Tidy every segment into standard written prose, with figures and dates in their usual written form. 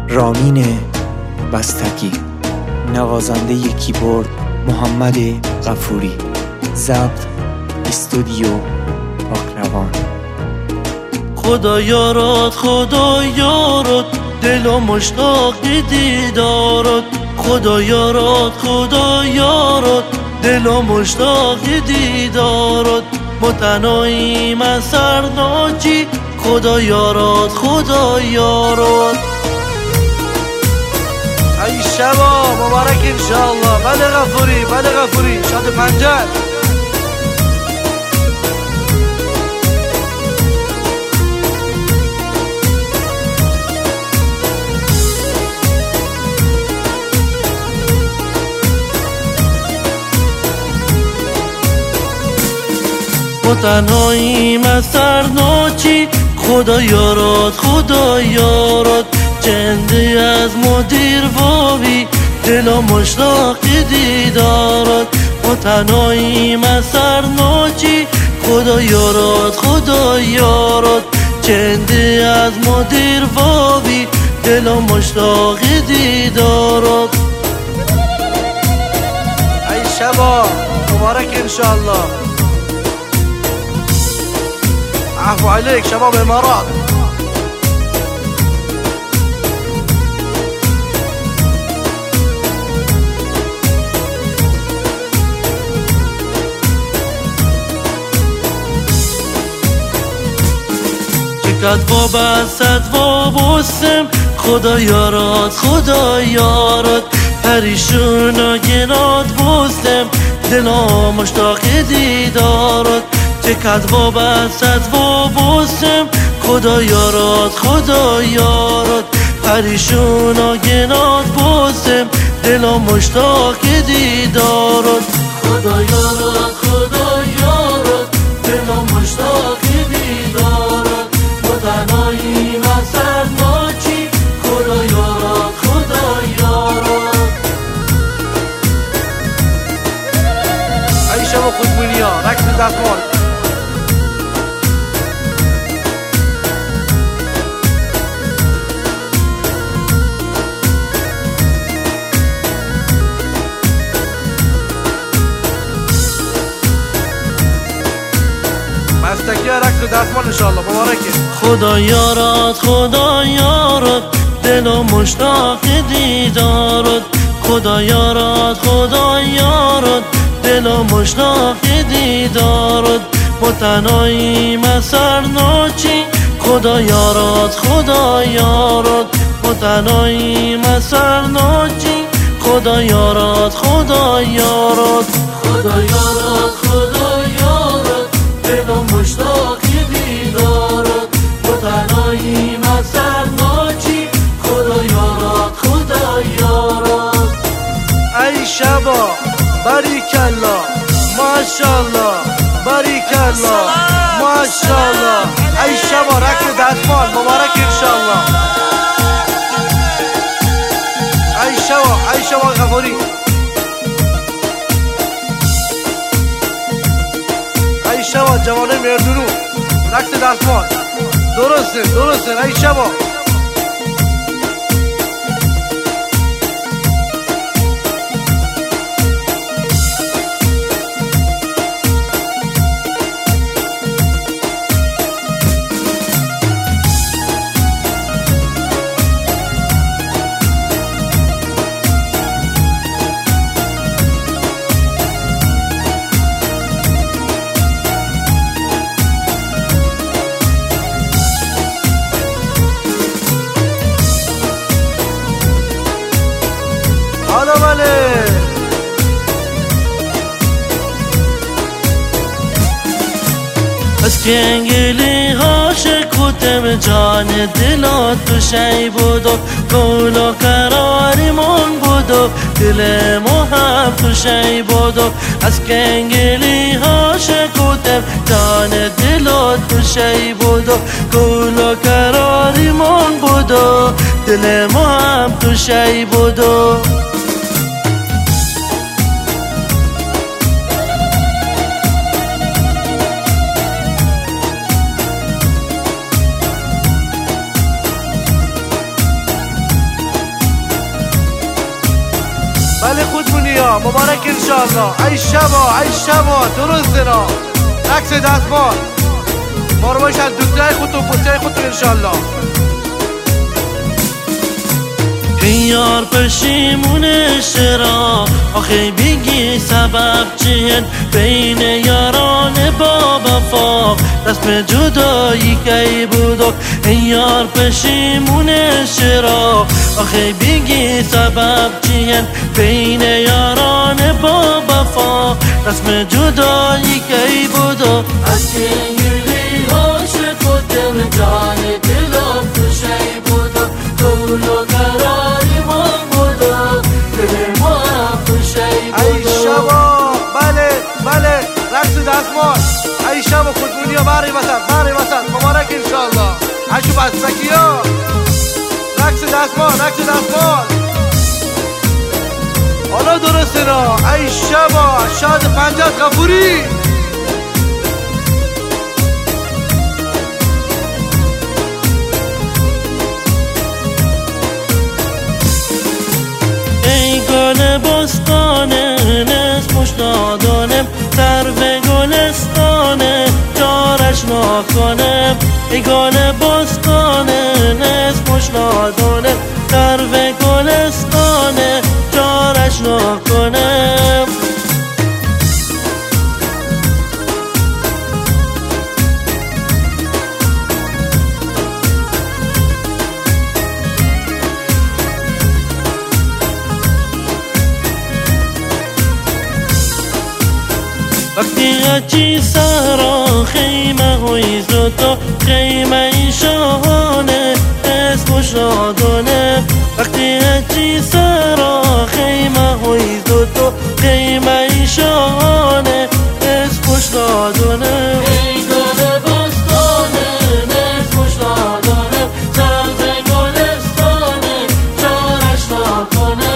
رامین بستگی، نوازنده کیبورد محمد غفوری، ضبط استودیو پاکروان. خدا یارات دل و مشتاق دیدارات. خدا یارات دل و مشتاق دیدارات. متناییم از سرناچی خدا یارات. ای شبا مبارک انشاءالله. بله غفوری شاد پنجر. تنهاییم از سرناچی خدا یارات. جنده از مدیر واوی دل مشتاق دیدارات. تنهاییم از سرناچی خدا یارات. جنده از مدیر واوی دل مشتاق دیدارات. ای شبا مبارک انشاءالله. عفو عليك شباب الامارات. چقدر وابستت وابستم خدا یارات. پریشون گنات بستم دلا مشتاق دیدارات. چقدر وابستت وابستم خدا یارات. پریشون گنات بستم دلا مشتاق دیدارات. خدا یارات دلا مشتاق دیدارات. متناییم از سرناچی خدا یارات. ای شبا خودمونیا رکس دستمال. بستگی رکس دستمال انشاءالله مبارکه. خدا یارات دل و مشتاق دیدارات. خدا یارات دل و مشتاق دیدارات. متناییم از سرناچی خدا یارات. متناییم از سرناچی خدا یارات. خدا یارات دل و مشتاق دیدارات. متناییم از سرناچی خدا یارات. ای شبا باریکالله ماشاءالله باریکالله ماشاءالله. ای شبا رکس دستمال مبارک انشاءالله. ای شبا غفوری. ای شبا جوانه مردونو رکس دستمال. درسته ای شبا. حالا بله از کنگلی ها شکوتم جان دلات تو شی بودو. گل و قراریمون بودو دل محب تو شی بودو. از کنگلی ها شکوتم جان دلات تو شی بودو. گل و قراریمون بودو دل محب تو شی بودو. بله خودمونی ها مبارک انشالله. ای شبا درسته نا رقص دستمال ما رو باشن دوتای خود و پوتای خود انشالله. این یار پشیمونه چرا آخه بگی سبب چیه بین یاران با وفا رسم جدایی کی بود و این یار پشیمونه چرا آخه بگی سبب چیه بین یاران با وفا رسم جدایی کی بود و از این گلی هاش خودم جان دلم خوشی بود و طول و قراری ما بود و دل ما خوشی بود. ای شبا بله رقص دستمال. ای شبا خودمونی ها بری وسط مبارک انشالله. هشو بستکی ها رقص دستمال حالا درسته نا. ای شبا شاد پنجات غفوری بستانه نسمش نادانم سر به گلستانه جارش ناکنم ای گل بستانه نسمش نادانم سر به گلستانه جارش ناکنم. وقتی اچی سرا خیمه های زدو خیمه ای شاهانه اسمش نادانه وقتی اچی سرا خیمه های زدو خیمه ای شاهانه اسمش نادانه ای گل بستانه اسمش نادانه سر به گلستانه جارش ناکنه.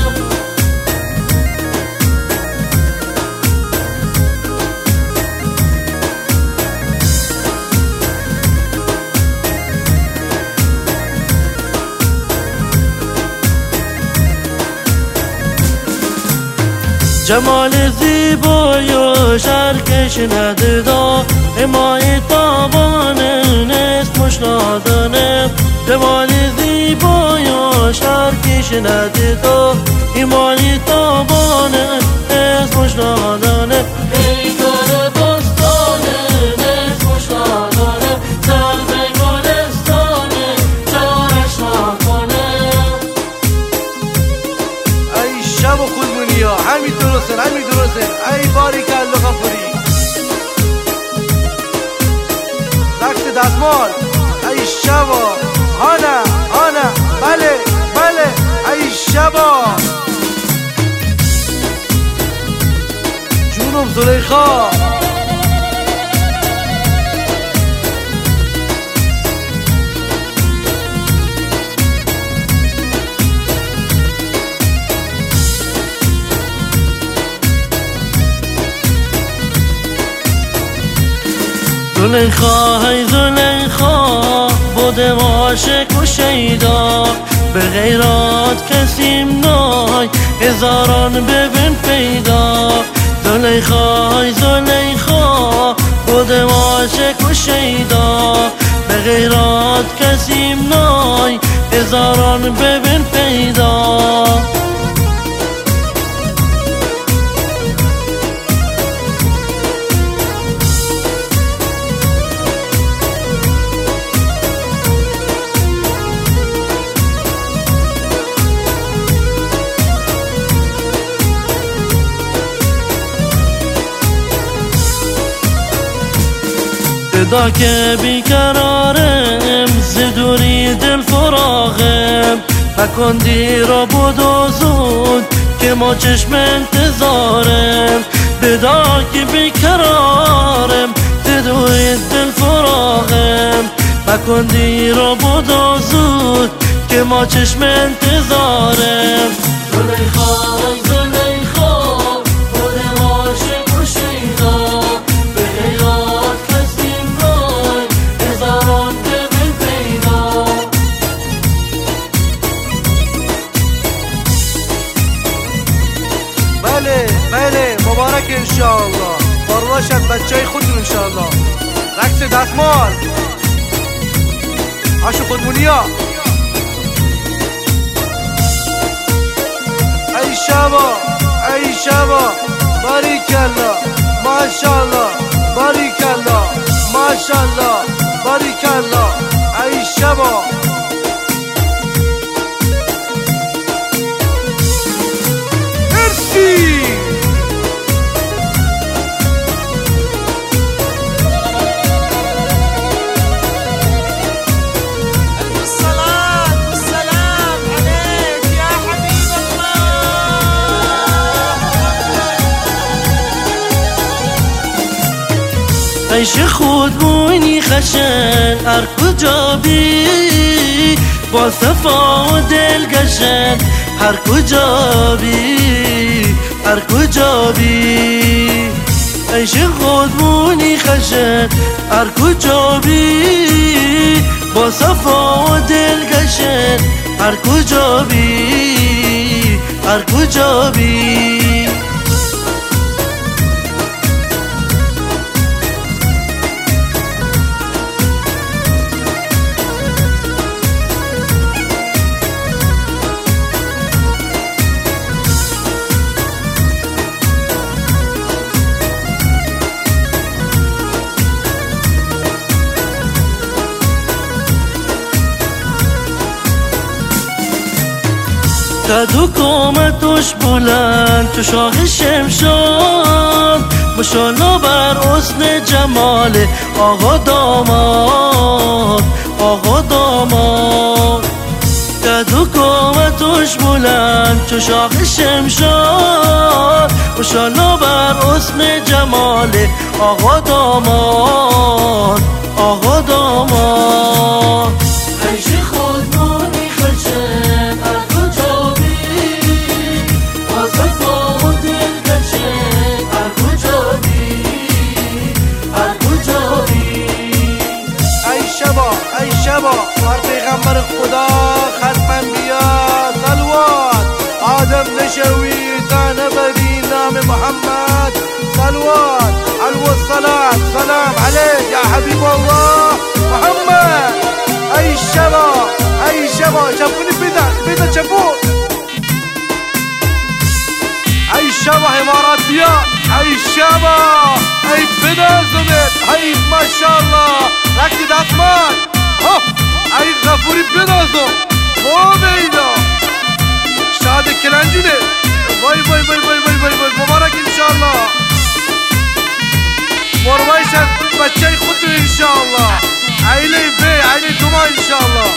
جمال زیبای و شرکش ندیدا امای تابانه اسمش نادانه جمال زیبای و شرکش ندیدا امای تابانه اسمش نادانه ای گل بستانه اسمش نادانه سر به گلستانه جارش ناکنه. ای شبا خودمونی ها همین درسته. ای باریک الله غفوری رقص دستمال. ای شبا هانا بله ای شبا جونم زلیخا زلیخا های زلیخا بودم عاشق و شیدا به غیرات کسیم نای هزاران ببین پیدا. زلیخا های زلیخا بودم عاشق و شیدا به غیرات کسیم نای هزاران ببین پیدا. صدا که بیقرارم زدوری دل فراغم نکن دیر و بودو زود که ما چشم انتظارم صدا که بیقرارم زدوری دل فراغم نکن دیر و بودو زود که ما چشم انتظارم. انشاءالله. بارلاشد بچه خودتون انشاءالله. رقص دستمال هاشو خودمونیا. ای شبا باریکالله ماشاءالله باریکالله ماشاءالله باریکالله. ای شبا مرسی. عیش خودمونی خشن هر کجا بی، با صفا و دلگشن هر کجا بی، هر کجا بی. عیش خودمونی خشن هر کجا بی، با صفا و دلگشن هر کجا بی، هر کجا بی. قد و قامتش بلند تو شاخ شمشاد، ماشاءالله بر حسن جمال آقا داماد، آقا داماد. قد و قامتش بلند تو شاخ شمشاد، ماشاءالله بر حسن جمال آقا داماد، آقا داماد. عیش خودمونی خشن هر کجا بی، با صفا و دلگشن هر کجا بی، هر کجا بی. ای شبا بر پیغمبر خدا ختم بیاد صلوات. آدم نشوی تا نبری نام محمد صلوات. علو الصلاة سلام عليك يا حبيب الله محمد. ای شبا شافوني بيدا شافون. ای شبا اماراتيات. ای شبا ای بدا زمت. ای ما شاء الله رقص دستمال. ای غفوری بدا زم ما بیدا شاد کلنجونه. وای وای وای وای وای وای وای مبارک انشاءالله. مرویشن بچه خودتون انشاءالله. عیله بی عیله دوما انشاءالله.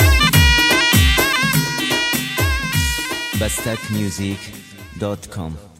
bastakmusic.com